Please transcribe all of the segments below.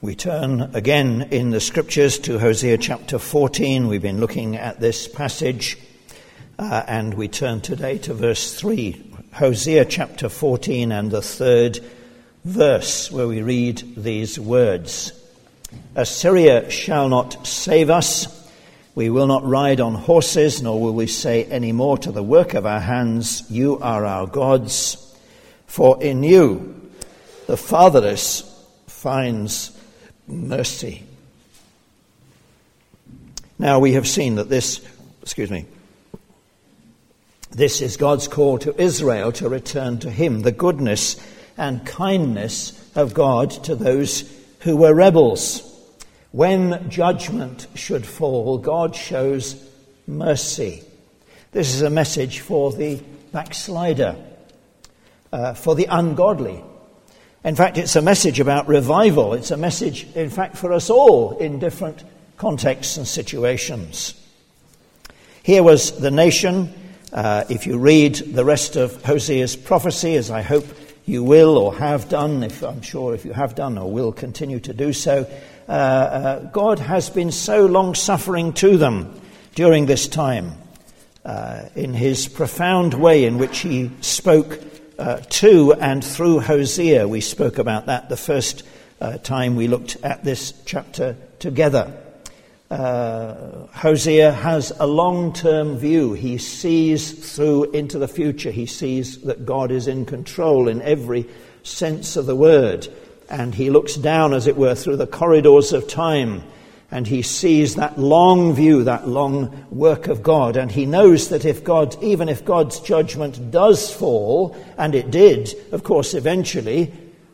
We turn again in the scriptures to Hosea chapter 14. We've been looking at this passage and we turn today to verse 3. Hosea chapter 14 and the third verse, where we read these words. Assyria shall not save us. We will not ride on horses, nor will we say any more to the work of our hands, you are our gods. For in you the fatherless finds mercy. Now we have seen that this is God's call to Israel to return to him, the goodness and kindness of God to those who were rebels. When judgment should fall, God shows mercy. This is a message for the backslider, for the ungodly. In fact, it's a message about revival. It's a message, in fact, for us all in different contexts and situations. Here was the nation. If you read the rest of Hosea's prophecy, as I hope you will or have done, I'm sure if you have done or will continue to do so, God has been so long-suffering to them during this time in his profound way in which he spoke to and through Hosea. We spoke about that the first time we looked at this chapter together. Hosea has a long-term view. He sees through into the future. He sees that God is in control in every sense of the word. And he looks down, as it were, through the corridors of time. And he sees that long view, that long work of God. And he knows that even if God's judgment does fall, and it did, of course, eventually,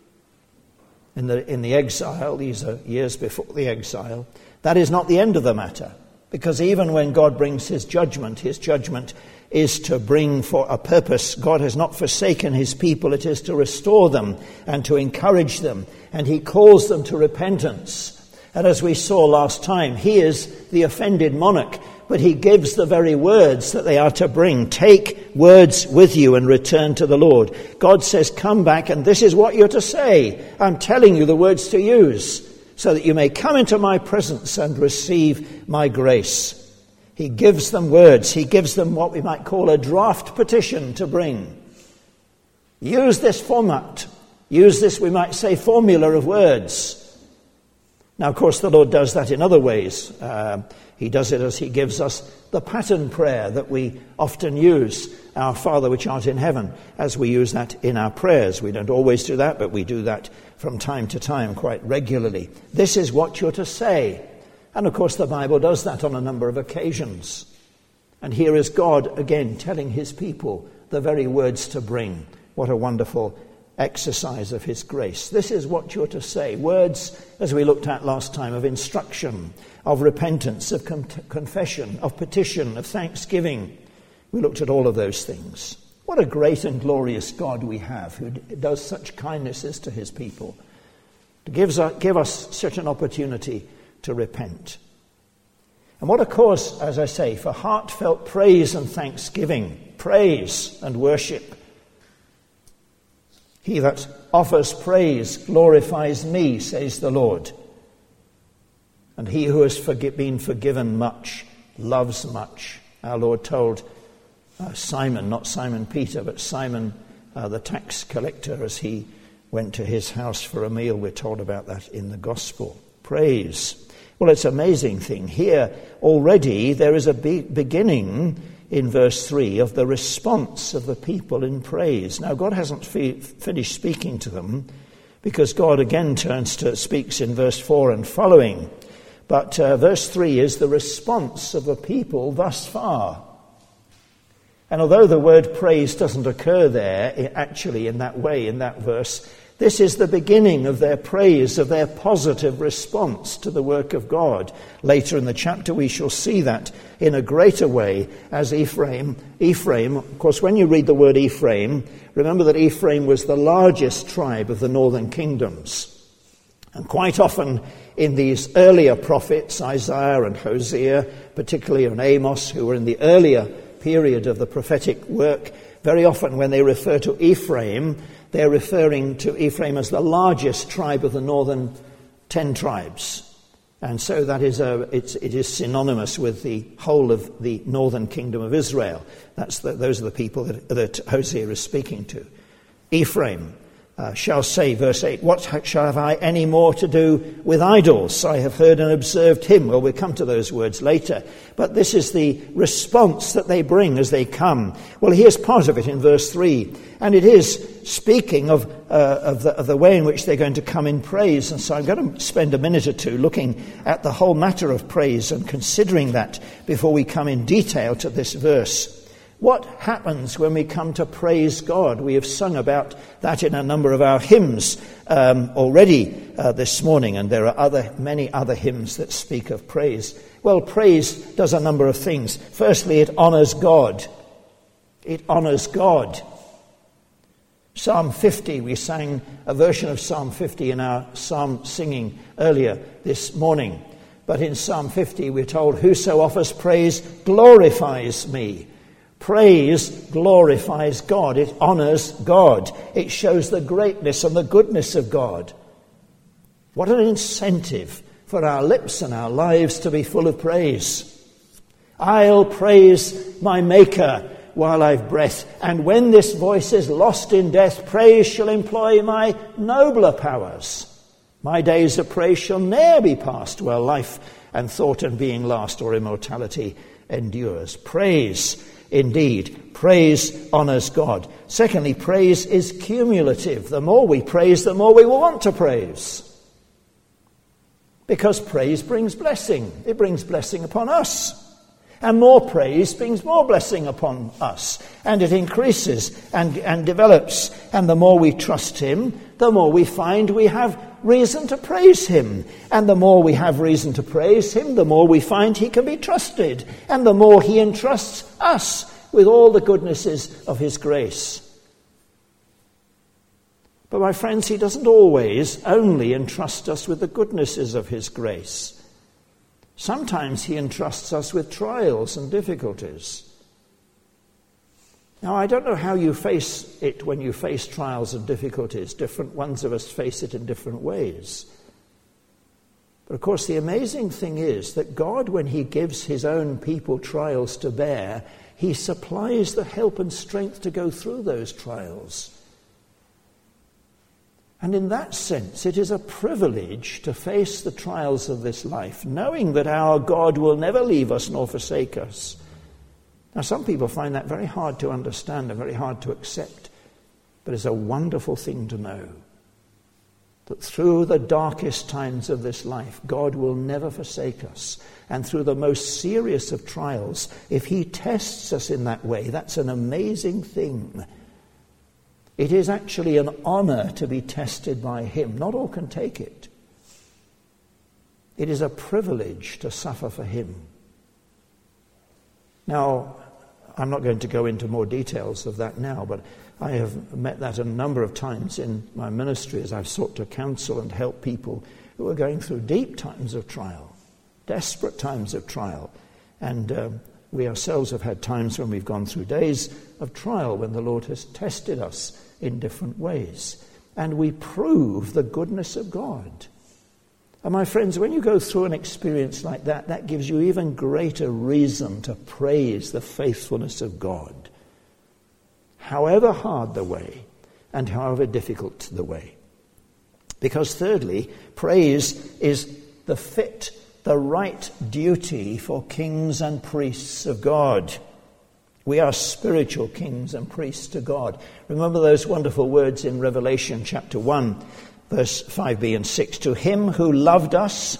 in the exile, these are years before the exile, that is not the end of the matter. Because even when God brings his judgment is to bring for a purpose. God has not forsaken his people. It is to restore them and to encourage them. And he calls them to repentance. And as we saw last time, he is the offended monarch, but he gives the very words that they are to bring. Take words with you and return to the Lord. God says, come back, and this is what you're to say. I'm telling you the words to use, so that you may come into my presence and receive my grace. He gives them words. He gives them what we might call a draft petition to bring. Use this format. Use this, we might say, formula of words. Now, of course, the Lord does that in other ways. He does it as he gives us the pattern prayer that we often use, our Father which art in heaven, as we use that in our prayers. We don't always do that, but we do that from time to time quite regularly. This is what you're to say. And of course the Bible does that on a number of occasions. And here is God again telling his people the very words to bring. What a wonderful exercise of his grace. This is what you're to say. Words, as we looked at last time, of instruction, of repentance, of confession, of petition, of thanksgiving. We looked at all of those things. What a great and glorious God we have, who does such kindnesses to his people, to give us such an opportunity to repent. And what a cause, as I say, for heartfelt praise and thanksgiving, praise and worship. He that offers praise glorifies me, says the Lord. And he who has been forgiven much loves much. Our Lord told Simon, not Simon Peter, but Simon the tax collector, as he went to his house for a meal. We're told about that in the gospel. Praise. Well, it's an amazing thing. Here already there is a beginning in verse 3 of the response of the people in praise. Now, God hasn't finished speaking to them, because God again speaks in verse 4 and following. But verse 3 is the response of the people thus far. And although the word praise doesn't occur there actually in that way, in that verse, this is the beginning of their praise, of their positive response to the work of God. Later in the chapter we shall see that in a greater way as Ephraim, of course, when you read the word Ephraim, remember that Ephraim was the largest tribe of the northern kingdoms. And quite often in these earlier prophets, Isaiah and Hosea, particularly and Amos, who were in the earlier period of the prophetic work, very often when they refer to Ephraim, they're referring to Ephraim as the largest tribe of the northern 10 tribes. And so that is it is synonymous with the whole of the northern kingdom of Israel. Those are the people that Hosea is speaking to. Ephraim shall say, verse 8, what shall have I any more to do with idols? I have heard and observed him. Well, we'll come to those words later. But this is the response that they bring as they come. Well, here's part of it in verse 3. And it is speaking of the way in which they're going to come in praise. And so I'm going to spend a minute or two looking at the whole matter of praise and considering that before we come in detail to this verse. What happens when we come to praise God? We have sung about that in a number of our hymns already this morning, and there are many other hymns that speak of praise. Well, praise does a number of things. Firstly, it honors God. It honors God. Psalm 50, we sang a version of Psalm 50 in our psalm singing earlier this morning. But in Psalm 50, we're told, whoso offers praise glorifies me. Praise glorifies God. It honors God. It shows the greatness and the goodness of God. What an incentive for our lips and our lives to be full of praise. I'll praise my Maker while I've breath, and when this voice is lost in death, praise shall employ my nobler powers. My days of praise shall ne'er be past, while life and thought and being last, or immortality endures. Praise, indeed, praise honors God. Secondly, praise is cumulative. The more we praise, the more we will want to praise. Because praise brings blessing. It brings blessing upon us. And more praise brings more blessing upon us. And it increases and develops. And the more we trust him, the more we find we have reason to praise him. And the more we have reason to praise him, the more we find he can be trusted. And the more he entrusts us with all the goodnesses of his grace. But my friends, he doesn't always only entrust us with the goodnesses of his grace. Sometimes he entrusts us with trials and difficulties. Now, I don't know how you face it when you face trials and difficulties. Different ones of us face it in different ways. But of course, the amazing thing is that God, when he gives his own people trials to bear, he supplies the help and strength to go through those trials. And in that sense, it is a privilege to face the trials of this life, knowing that our God will never leave us nor forsake us. Now, some people find that very hard to understand and very hard to accept, but it's a wonderful thing to know that through the darkest times of this life, God will never forsake us. And through the most serious of trials, if he tests us in that way, that's an amazing thing. It is actually an honor to be tested by him. Not all can take it. It is a privilege to suffer for him. Now, I'm not going to go into more details of that now, but I have met that a number of times in my ministry as I've sought to counsel and help people who are going through deep times of trial, desperate times of trial. And we ourselves have had times when we've gone through days of trial when the Lord has tested us in different ways. And we prove the goodness of God. And my friends, when you go through an experience like that, that gives you even greater reason to praise the faithfulness of God. However hard the way and however difficult the way. Because thirdly, praise is the right duty for kings and priests of God. We are spiritual kings and priests to God. Remember those wonderful words in Revelation chapter 1, verse 5b and 6. To him who loved us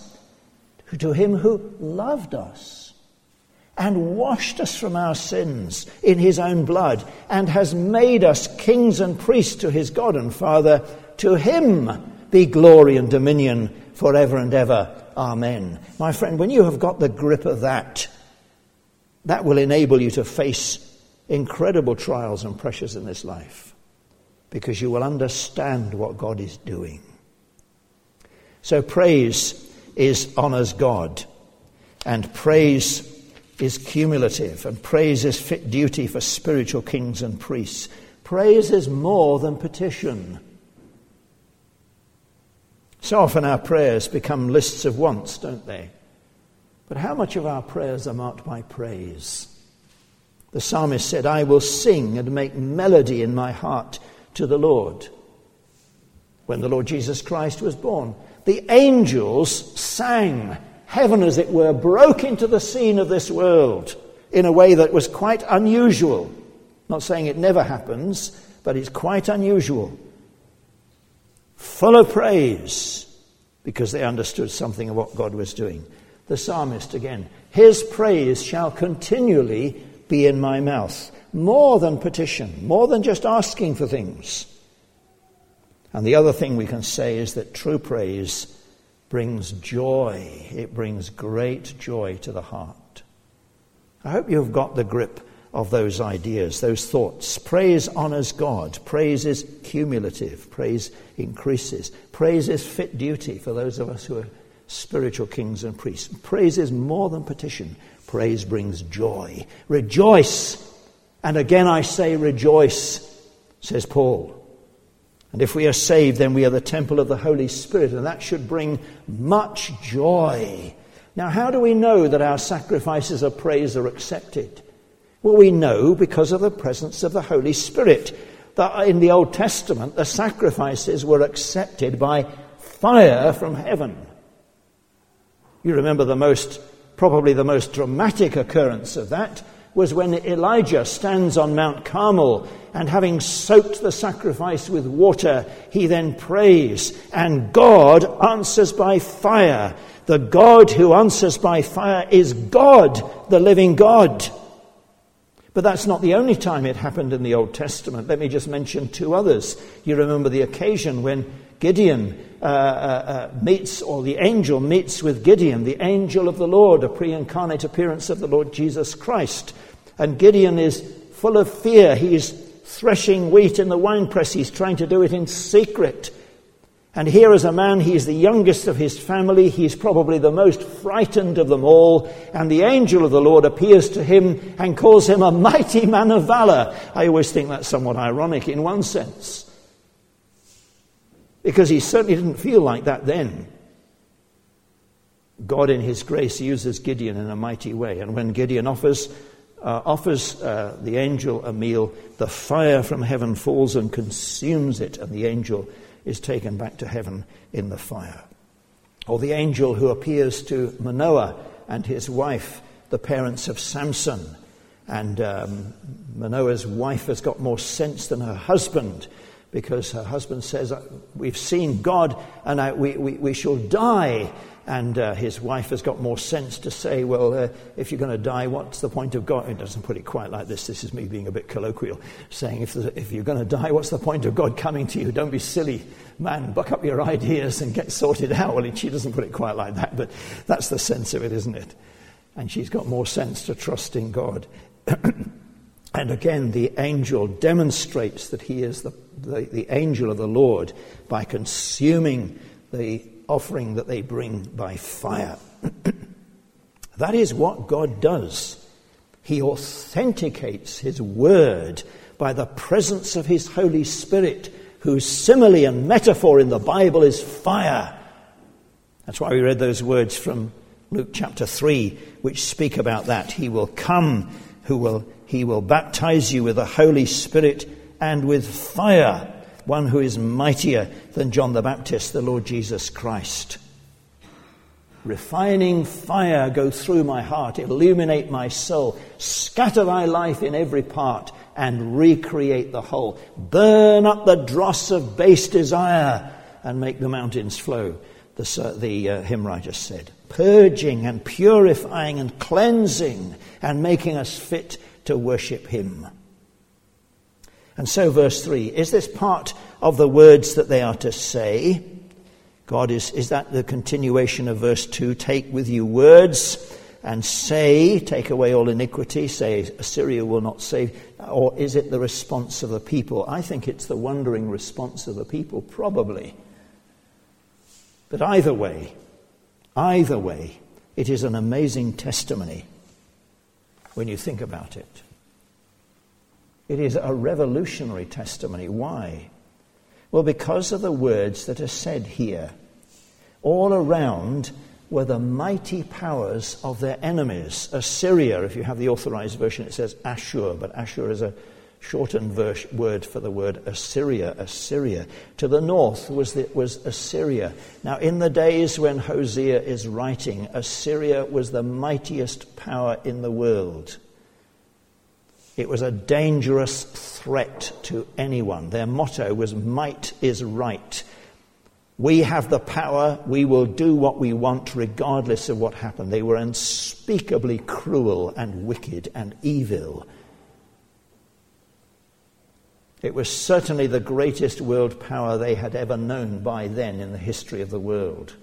and washed us from our sins in his own blood and has made us kings and priests to his God and Father, to him be glory and dominion forever and ever. Amen. My friend, when you have got the grip of that will enable you to face incredible trials and pressures in this life, because you will understand what God is doing. So praise honors God, and praise is cumulative, and praise is fit duty for spiritual kings and priests. Praise is more than petition. So often our prayers become lists of wants, don't they? But how much of our prayers are marked by praise? The psalmist said, I will sing and make melody in my heart to the Lord. When the Lord Jesus Christ was born, the angels sang. Heaven, as it were, broke into the scene of this world in a way that was quite unusual. Not saying it never happens, but it's quite unusual. Full of praise, because they understood something of what God was doing. The psalmist again, his praise shall continually be in my mouth. More than petition, more than just asking for things. And the other thing we can say is that true praise brings joy. It brings great joy to the heart. I hope you've got the grip of those ideas, those thoughts. Praise honors God. Praise is cumulative. Praise increases. Praise is fit duty for those of us who are spiritual kings and priests. Praise is more than petition. Praise brings joy. Rejoice. And again I say rejoice, says Paul. And if we are saved, then we are the temple of the Holy Spirit, and that should bring much joy. Now, how do we know that our sacrifices of praise are accepted? Well, we know because of the presence of the Holy Spirit. That in the Old Testament, the sacrifices were accepted by fire from heaven. You remember probably the most dramatic occurrence of that was when Elijah stands on Mount Carmel, and having soaked the sacrifice with water, he then prays, and God answers by fire. The God who answers by fire is God, the living God. But that's not the only time it happened in the Old Testament. Let me just mention two others. You remember the occasion when Gideon the angel meets with Gideon, the angel of the Lord, a pre-incarnate appearance of the Lord Jesus Christ. And Gideon is full of fear. He's threshing wheat in the winepress. He's trying to do it in secret. And here is a man, he's the youngest of his family. He's probably the most frightened of them all. And the angel of the Lord appears to him and calls him a mighty man of valor. I always think that's somewhat ironic in one sense, because he certainly didn't feel like that then. God in his grace uses Gideon in a mighty way. And when Gideon offers the angel a meal, the fire from heaven falls and consumes it, and the angel is taken back to heaven in the fire. Or the angel who appears to Manoah and his wife, the parents of Samson. And Manoah's wife has got more sense than her husband, because her husband says, we've seen God and we shall die. And his wife has got more sense to say, well, if you're going to die, what's the point of God? It doesn't put it quite like this. This is me being a bit colloquial, saying if you're going to die, what's the point of God coming to you? Don't be silly, man. Buck up your ideas and get sorted out. Well, she doesn't put it quite like that, but that's the sense of it, isn't it? And she's got more sense to trust in God. And again, the angel demonstrates that he is the angel of the Lord by consuming the offering that they bring by fire. That is what God does. He authenticates his word by the presence of his Holy Spirit, whose simile and metaphor in the Bible is fire. That's why we read those words from Luke chapter 3, which speak about that. He will come, he will baptize you with the Holy Spirit and with fire, one who is mightier than John the Baptist, the Lord Jesus Christ. Refining fire, go through my heart, illuminate my soul, scatter thy life in every part, and recreate the whole. Burn up the dross of base desire, and make the mountains flow, the hymn writer said. Purging and purifying and cleansing, and making us fit to worship him. And so verse 3, is this part of the words that they are to say? God is that the continuation of verse 2? Take with you words and say, take away all iniquity, say Assyria will not save. Or is it the response of the people? I think it's the wondering response of the people, probably. But either way, it is an amazing testimony when you think about it. It is a revolutionary testimony. Why? Well, because of the words that are said here. All around were the mighty powers of their enemies. Assyria, if you have the authorized version, it says Ashur, but Ashur is a shortened word for the word Assyria. Assyria. To the north was Assyria. Now, in the days when Hosea is writing, Assyria was the mightiest power in the world. It was a dangerous threat to anyone. Their motto was, "Might is right." We have the power, we will do what we want regardless of what happened. They were unspeakably cruel and wicked and evil. It was certainly the greatest world power they had ever known by then in the history of the world.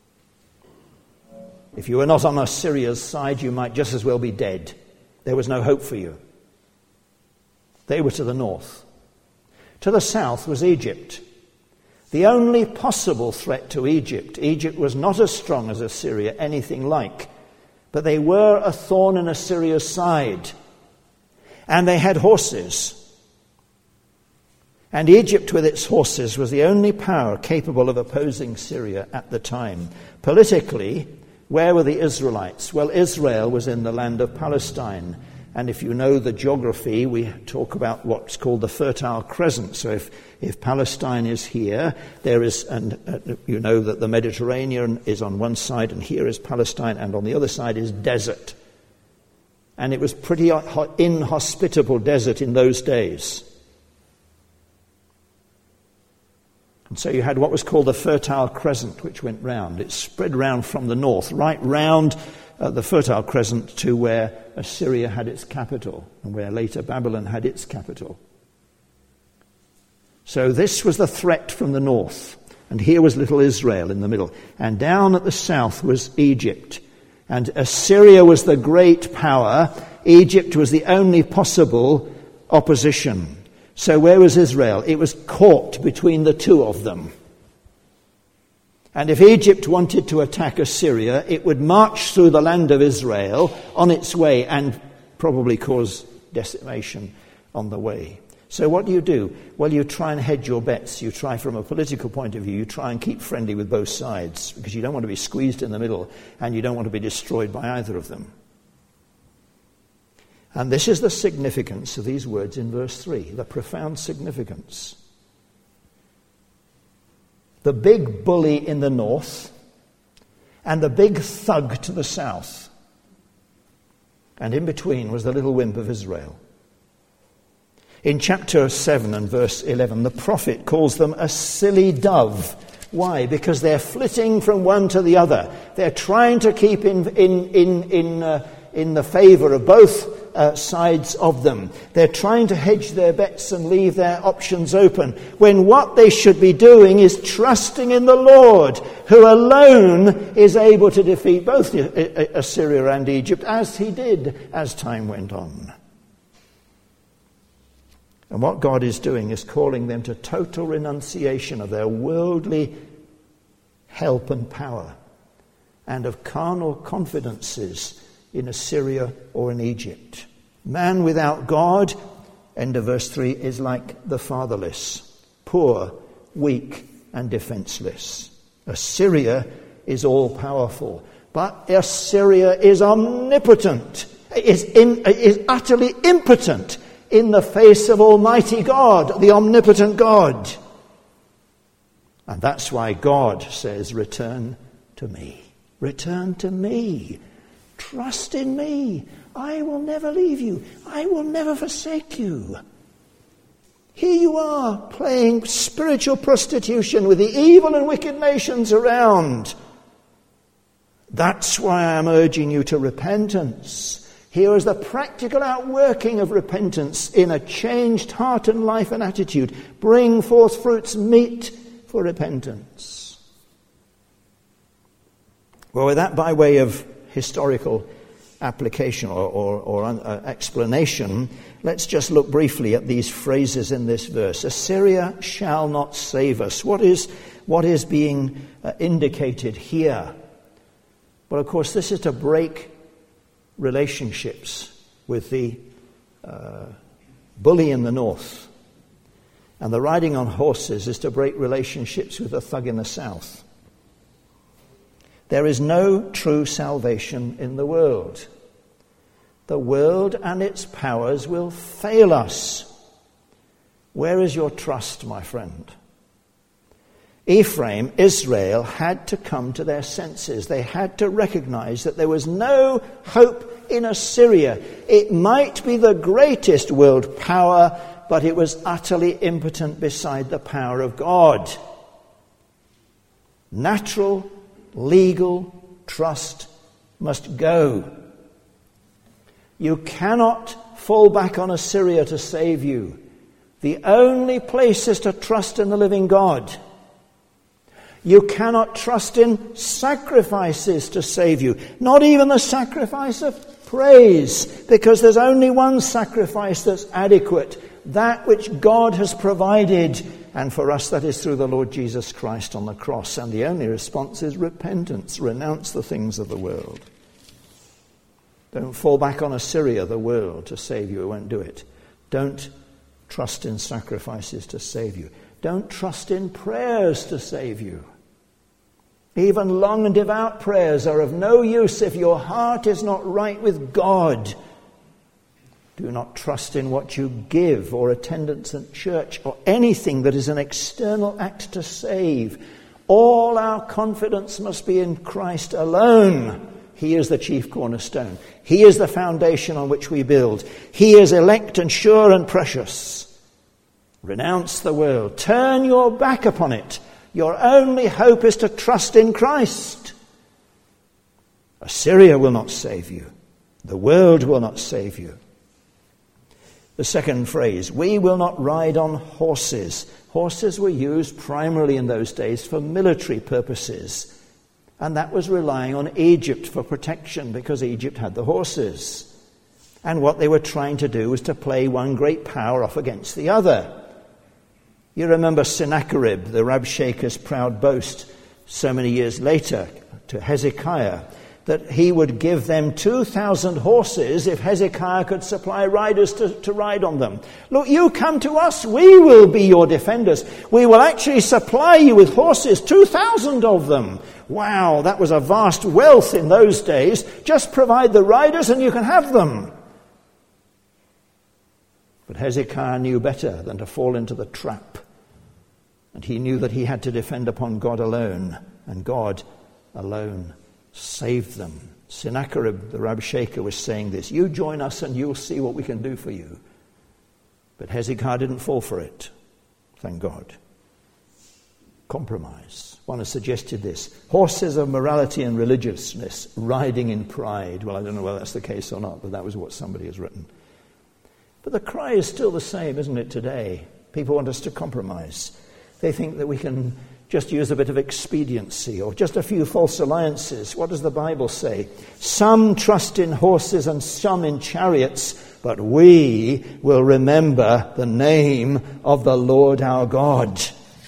If you were not on Assyria's side, you might just as well be dead. There was no hope for you. They were to the north. To the south was Egypt. The only possible threat to Egypt. Egypt was not as strong as Assyria, anything like, but they were a thorn in Assyria's side. And they had horses. And Egypt with its horses was the only power capable of opposing Syria at the time. Politically, where were the Israelites? Well, Israel was in the land of Palestine. And if you know the geography, we talk about what's called the Fertile Crescent. So if Palestine is here, there is, and you know that the Mediterranean is on one side, and here is Palestine, and on the other side is desert. And it was pretty inhospitable desert in those days. And so you had what was called the Fertile Crescent, which went round. It spread round from the north, right round the Fertile Crescent to where Assyria had its capital and where later Babylon had its capital. So this was the threat from the north. And here was little Israel in the middle. And down at the south was Egypt. And Assyria was the great power. Egypt was the only possible opposition. So where was Israel? It was caught between the two of them. And if Egypt wanted to attack Assyria, it would march through the land of Israel on its way and probably cause decimation on the way. So what do? Well, you try and hedge your bets. You try, from a political point of view, you try and keep friendly with both sides, because you don't want to be squeezed in the middle and you don't want to be destroyed by either of them. And this is the significance of these words in verse 3, the profound significance. The big bully in the north and the big thug to the south. And in between was the little wimp of Israel. In chapter 7 and verse 11, the prophet calls them a silly dove. Why? Because they're flitting from one to the other. They're trying to keep in the favor of both sides of them. They're trying to hedge their bets and leave their options open, when what they should be doing is trusting in the Lord, who alone is able to defeat both Assyria and Egypt, as he did as time went on. And what God is doing is calling them to total renunciation of their worldly help and power and of carnal confidences in Assyria or in Egypt. Man without God, end of verse 3, is like the fatherless, poor, weak, and defenseless. Assyria is all-powerful, but Assyria is omnipotent, is utterly impotent in the face of Almighty God, the omnipotent God. And that's why God says, return to me. Return to me. Trust in me. I will never leave you. I will never forsake you. Here you are, playing spiritual prostitution with the evil and wicked nations around. That's why I'm urging you to repentance. Here is the practical outworking of repentance in a changed heart and life and attitude. Bring forth fruits meet for repentance. Well, with that by way of historical application or explanation, let's just look briefly at these phrases in this verse. Assyria shall not save us. What is being indicated here? Well, of course, this is to break relationships with the bully in the north. And the riding on horses is to break relationships with the thug in the south. There is no true salvation in the world. The world and its powers will fail us. Where is your trust, my friend? Ephraim, Israel, had to come to their senses. They had to recognize that there was no hope in Assyria. It might be the greatest world power, but it was utterly impotent beside the power of God. Natural, legal trust must go. You cannot fall back on Assyria to save you. The only place is to trust in the living God. You cannot trust in sacrifices to save you, not even the sacrifice of praise, because there's only one sacrifice that's adequate, that which God has provided, and for us that is through the Lord Jesus Christ on the cross. And the only response is repentance. Renounce the things of the world. Don't fall back on Assyria, the world, to save you. It won't do it. Don't trust in sacrifices to save you. Don't trust in prayers to save you. Even long and devout prayers are of no use if your heart is not right with God. Do not trust in what you give or attendance at church or anything that is an external act to save. All our confidence must be in Christ alone. He is the chief cornerstone. He is the foundation on which we build. He is elect and sure and precious. Renounce the world. Turn your back upon it. Your only hope is to trust in Christ. Assyria will not save you. The world will not save you. The second phrase, we will not ride on horses. Horses were used primarily in those days for military purposes. And that was relying on Egypt for protection, because Egypt had the horses. And what they were trying to do was to play one great power off against the other. You remember Sennacherib, the Rabshakeh's proud boast, so many years later to Hezekiah, that he would give them 2,000 horses if Hezekiah could supply riders to ride on them. Look, you come to us, we will be your defenders. We will actually supply you with horses, 2,000 of them. Wow, that was a vast wealth in those days. Just provide the riders and you can have them. But Hezekiah knew better than to fall into the trap. And he knew that he had to depend upon God alone, and God alone saved them. Sennacherib, the Rabshakeh, was saying this: you join us and you'll see what we can do for you. But Hezekiah didn't fall for it, thank God. Compromise. One has suggested this: horses of morality and religiousness, riding in pride. Well, I don't know whether that's the case or not, but that was what somebody has written. But the cry is still the same, isn't it, today? People want us to compromise. They think that we can just use a bit of expediency or just a few false alliances. What does the Bible say? Some trust in horses and some in chariots, but we will remember the name of the Lord our God.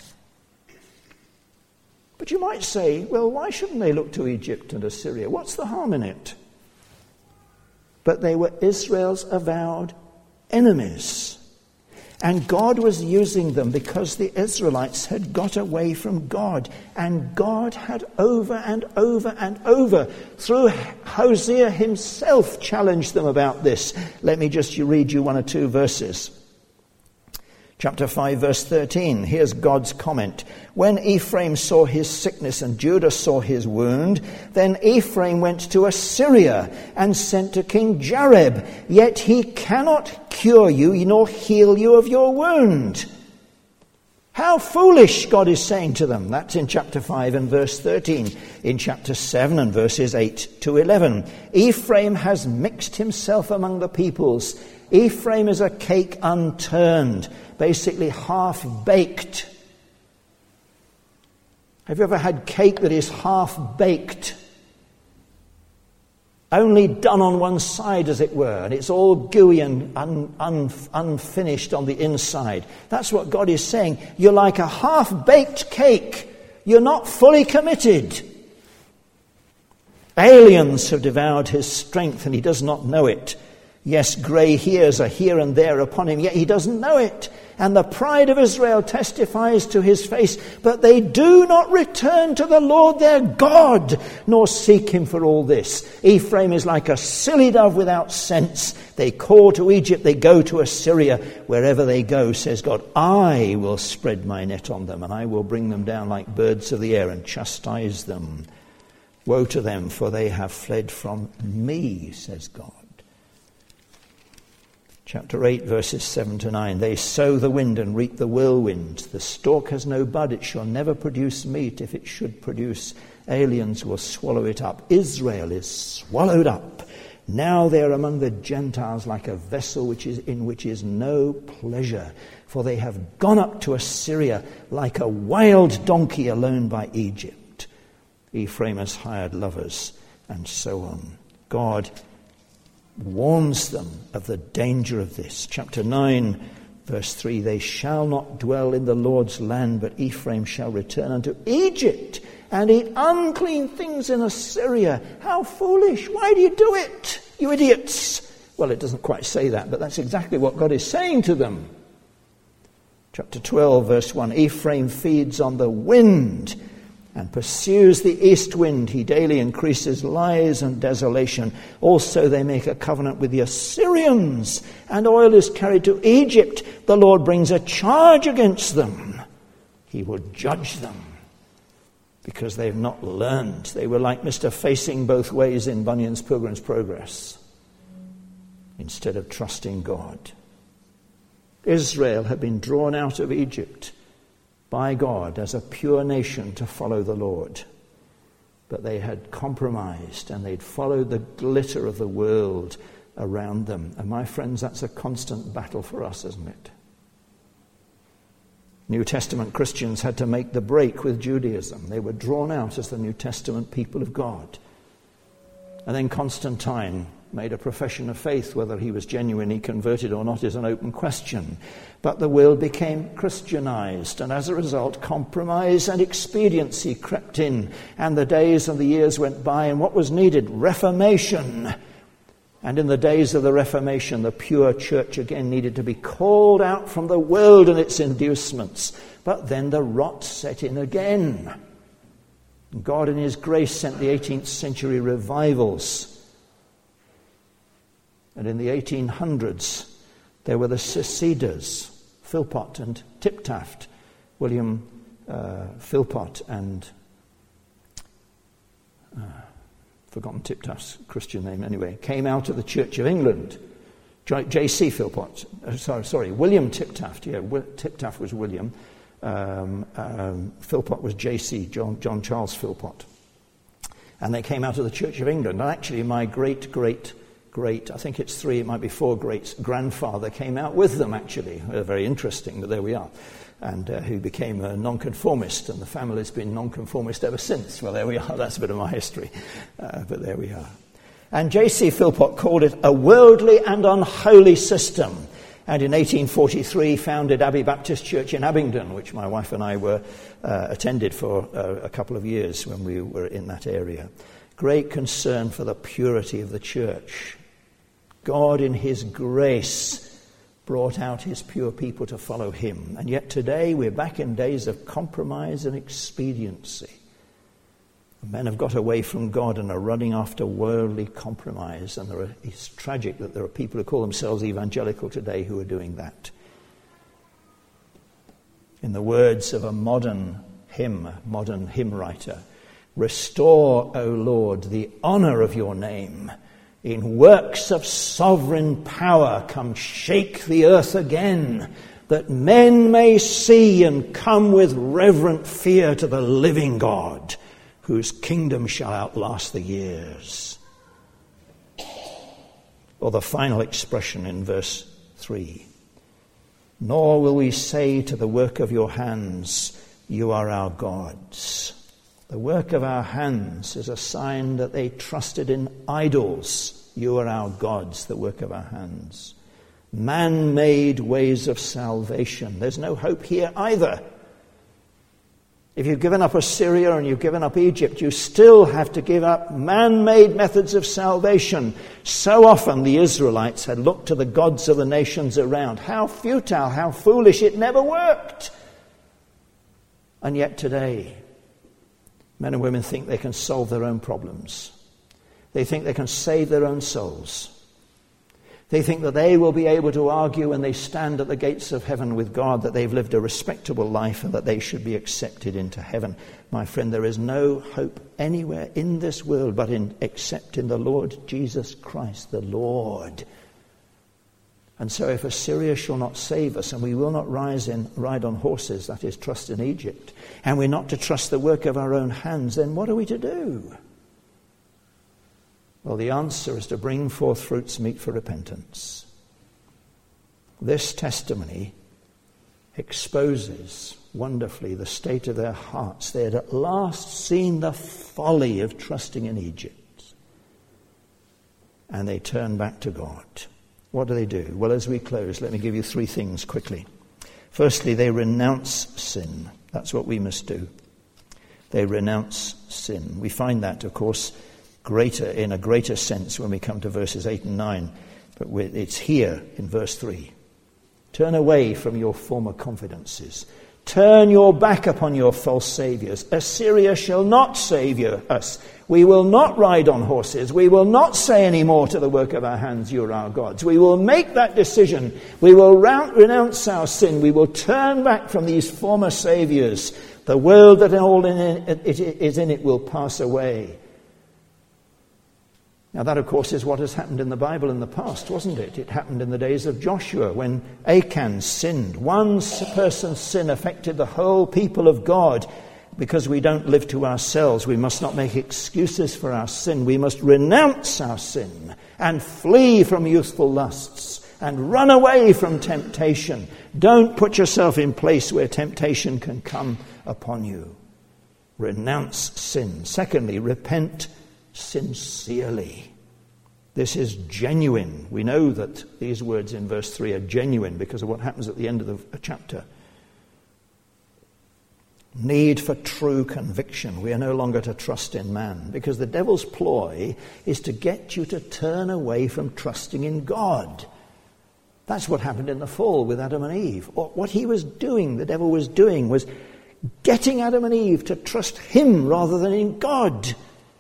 But you might say, well, why shouldn't they look to Egypt and Assyria? What's the harm in it? But they were Israel's avowed enemies. And God was using them because the Israelites had got away from God. And God had over and over and over, through Hosea himself, challenged them about this. Let me just read you one or two verses. Chapter 5, verse 13. Here's God's comment. When Ephraim saw his sickness and Judah saw his wound, then Ephraim went to Assyria and sent to King Jareb. Yet he cannot cure you nor heal you of your wound. How foolish, God is saying to them. That's in chapter 5 and verse 13. In chapter 7 and verses 8 to 11. Ephraim has mixed himself among the peoples. Ephraim is a cake unturned, basically half-baked. Have you ever had cake that is half-baked? Only done on one side, as it were, and it's all gooey and unfinished on the inside. That's what God is saying. You're like a half-baked cake. You're not fully committed. Aliens have devoured his strength, and he does not know it. Yes, grey hairs are here and there upon him, yet he doesn't know it. And the pride of Israel testifies to his face, but they do not return to the Lord their God, nor seek him for all this. Ephraim is like a silly dove without sense. They call to Egypt, they go to Assyria. Wherever they go, says God, I will spread my net on them, and I will bring them down like birds of the air and chastise them. Woe to them, for they have fled from me, says God. Chapter 8, verses 7 to 9. They sow the wind and reap the whirlwind. The stalk has no bud, it shall never produce meat. If it should produce, aliens will swallow it up. Israel is swallowed up. Now they are among the Gentiles like a vessel in which is no pleasure. For they have gone up to Assyria like a wild donkey alone by Egypt. Ephraim has hired lovers, and so on. God warns them of the danger of this. Chapter 9, verse 3, they shall not dwell in the Lord's land, but Ephraim shall return unto Egypt and eat unclean things in Assyria. How foolish! Why do you do it, you idiots? Well, it doesn't quite say that, but that's exactly what God is saying to them. Chapter 12, verse 1, Ephraim feeds on the wind and pursues the east wind. He daily increases lies and desolation. Also they make a covenant with the Assyrians, and oil is carried to Egypt. The Lord brings a charge against them. He will judge them because they've not learned. They were like Mr. Facing Both Ways in Bunyan's Pilgrim's Progress, instead of trusting God. Israel had been drawn out of Egypt by God as a pure nation to follow the Lord. But they had compromised and they'd followed the glitter of the world around them. And my friends, that's a constant battle for us, isn't it? New Testament Christians had to make the break with Judaism. They were drawn out as the New Testament people of God. And then Constantine made a profession of faith. Whether he was genuinely converted or not is an open question. But the world became Christianized, and as a result, compromise and expediency crept in, and the days and the years went by, and what was needed? Reformation. And in the days of the Reformation, the pure church again needed to be called out from the world and its inducements. But then the rot set in again. God in his grace sent the 18th century revivals. And in the 1800s, there were the Seceders, Philpott and Tiptaft, William Philpott and forgotten Tiptaft's Christian name anyway, came out of the Church of England. J.C. Philpott, William Tiptaft. Yeah, Tiptaft was William. Philpott was J.C., John Charles Philpott. And they came out of the Church of England. And actually my great, I think it's 3, it might be 4 greats, grandfather came out with them, actually. They're very interesting, but there we are. And who became a nonconformist, and the family's been nonconformist ever since. Well, there we are. That's a bit of my history. But there we are. And J.C. Philpott called it a worldly and unholy system. And in 1843 founded Abbey Baptist Church in Abingdon, which my wife and I were attended for a couple of years when we were in that area. Great concern for the purity of the church. God in his grace brought out his pure people to follow him. And yet today we're back in days of compromise and expediency. Men have got away from God and are running after worldly compromise. And it's tragic that there are people who call themselves evangelical today who are doing that. In the words of a modern hymn writer, restore, O Lord, the honour of your name. In works of sovereign power, come shake the earth again, that men may see and come with reverent fear to the living God, whose kingdom shall outlast the years. Or the final expression in verse 3. Nor will we say to the work of your hands, you are our gods. The work of our hands is a sign that they trusted in idols. You are our gods, the work of our hands. Man-made ways of salvation. There's no hope here either. If you've given up Assyria and you've given up Egypt, you still have to give up man-made methods of salvation. So often the Israelites had looked to the gods of the nations around. How futile, how foolish, it never worked. And yet today, men and women think they can solve their own problems. They think they can save their own souls. They think that they will be able to argue when they stand at the gates of heaven with God that they've lived a respectable life and that they should be accepted into heaven. My friend, there is no hope anywhere in this world except in the Lord Jesus Christ, the Lord. And so if Assyria shall not save us, and we will not ride on horses, that is, trust in Egypt, and we're not to trust the work of our own hands, then what are we to do? Well, the answer is to bring forth fruits meet for repentance. This testimony exposes wonderfully the state of their hearts. They had at last seen the folly of trusting in Egypt. And they turn back to God. What do? Well, as we close, let me give you 3 things quickly. Firstly, they renounce sin. That's what we must do. They renounce sin. We find that, of course, in a greater sense when we come to verses 8 and 9. But it's here in verse 3. Turn away from your former confidences. Turn your back upon your false saviors. Assyria shall not save us. We will not ride on horses. We will not say any more to the work of our hands, you are our gods. We will make that decision. We will renounce our sin. We will turn back from these former saviors. The world that all is in it will pass away. Now that, of course, is what has happened in the Bible in the past, wasn't it? It happened in the days of Joshua when Achan sinned. One person's sin affected the whole people of God. Because we don't live to ourselves, we must not make excuses for our sin. We must renounce our sin and flee from youthful lusts and run away from temptation. Don't put yourself in place where temptation can come upon you. Renounce sin. Secondly, repent sincerely. This is genuine. We know that these words in verse 3 are genuine because of what happens at the end of the chapter. Need for true conviction. We are no longer to trust in man, because the devil's ploy is to get you to turn away from trusting in God. That's what happened in the fall with Adam and Eve. What he was doing, the devil was doing, was getting Adam and Eve to trust him rather than in God.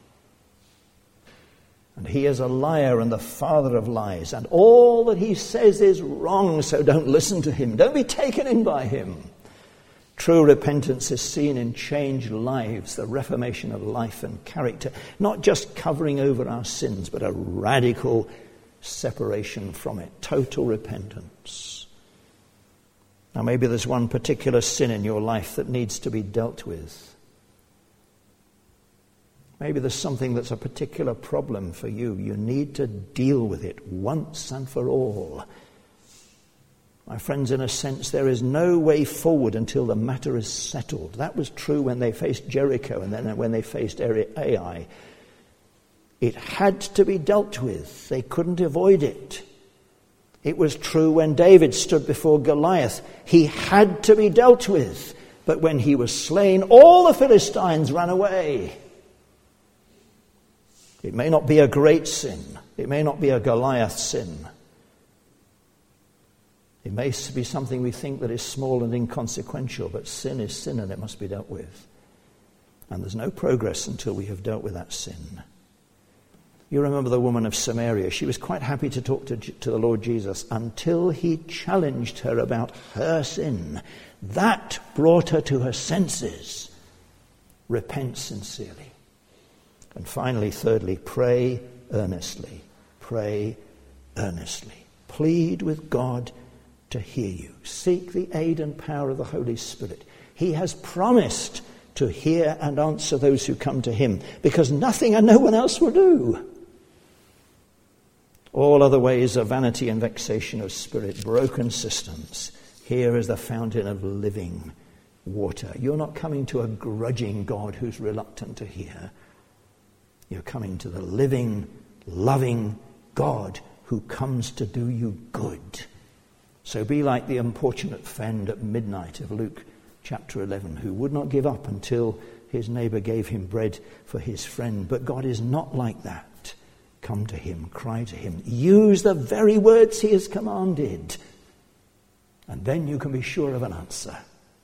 And he is a liar and the father of lies, and all that he says is wrong, so don't listen to him. Don't be taken in by him. True repentance is seen in changed lives, the reformation of life and character, not just covering over our sins, but a radical separation from it, total repentance. Now maybe there's one particular sin in your life that needs to be dealt with. Maybe there's something that's a particular problem for you. You need to deal with it once and for all. My friends, in a sense, there is no way forward until the matter is settled. That was true when they faced Jericho and then when they faced Ai. It had to be dealt with. They couldn't avoid it. It was true when David stood before Goliath. He had to be dealt with. But when he was slain, all the Philistines ran away. It may not be a great sin. It may not be a Goliath sin. It may be something we think that is small and inconsequential, but sin is sin and it must be dealt with. And there's no progress until we have dealt with that sin. You remember the woman of Samaria. She was quite happy to talk to the Lord Jesus until he challenged her about her sin. That brought her to her senses. Repent sincerely. And finally, thirdly, pray earnestly. Pray earnestly. Plead with God to hear you. Seek the aid and power of the Holy Spirit. He has promised to hear and answer those who come to him, because nothing and no one else will do. All other ways are vanity and vexation of spirit, broken systems. Here is the fountain of living water. You're not coming to a grudging God who's reluctant to hear. You're coming to the living, loving God who comes to do you good. So be like the importunate friend at midnight of Luke chapter 11, who would not give up until his neighbor gave him bread for his friend. But God is not like that. Come to him, cry to him, use the very words he has commanded, and then you can be sure of an answer.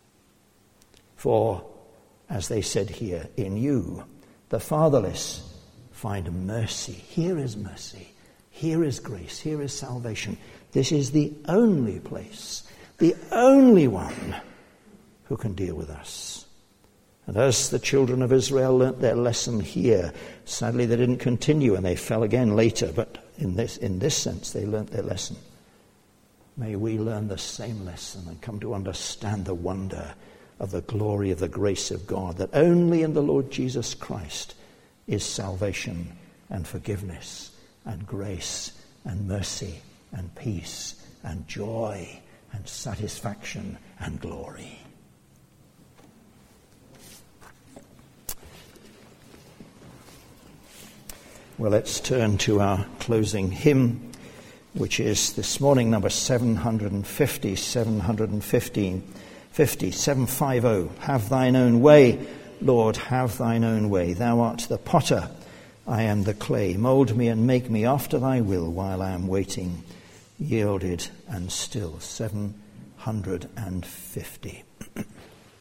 For, as they said here, in you, the fatherless find mercy. Here is mercy. Here is grace. Here is salvation. This is the only place, the only one who can deal with us. And as the children of Israel learnt their lesson here, sadly they didn't continue and they fell again later, but in this sense they learnt their lesson. May we learn the same lesson and come to understand the wonder of the glory of the grace of God, that only in the Lord Jesus Christ is salvation and forgiveness and grace and mercy and peace and joy and satisfaction and glory. Well, let's turn to our closing hymn, which is this morning number 750, 750. Have thine own way, Lord, have thine own way. Thou art the potter, I am the clay. Mould me and make me after thy will while I am waiting, yielded and still. 750.